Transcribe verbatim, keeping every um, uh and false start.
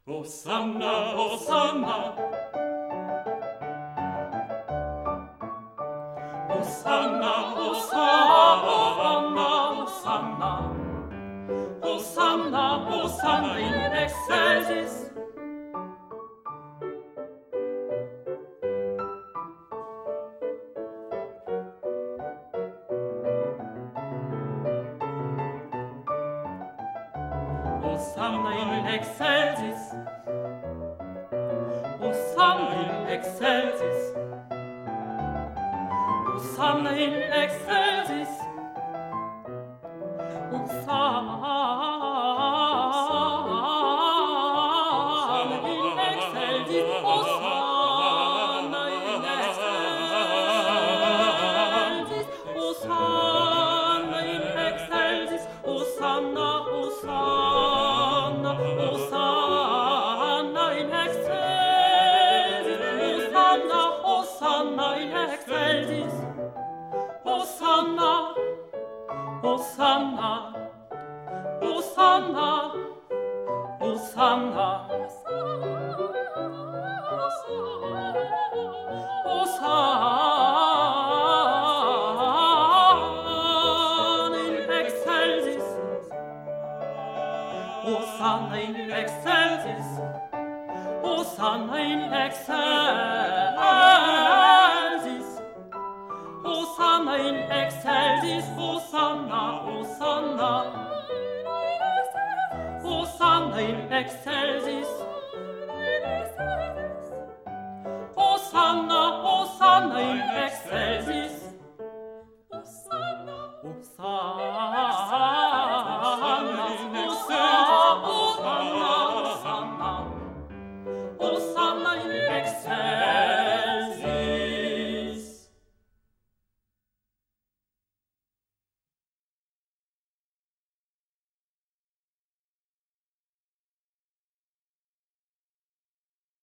Hosanna, Hosanna. Hosanna, Hosanna, Hosanna. Hosanna, Hosanna in excelsis. Hosanna in excelsis. Hosanna in excelsis. Hosanna in excelsis. Hosanna in excelsis. Hosanna in excelsis. Hosanna in excelsis. Hosanna, Hosanna, Hosanna in excelsis. Hosanna, Hosanna in excelsis. Hosanna, Hosanna, Hosanna, Hosanna, Hosanna in excelsis. Hosanna in excelsis. Hosanna in excelsis. Hosanna in excelsis. Hosanna, Hosanna. Hosanna in excelsis.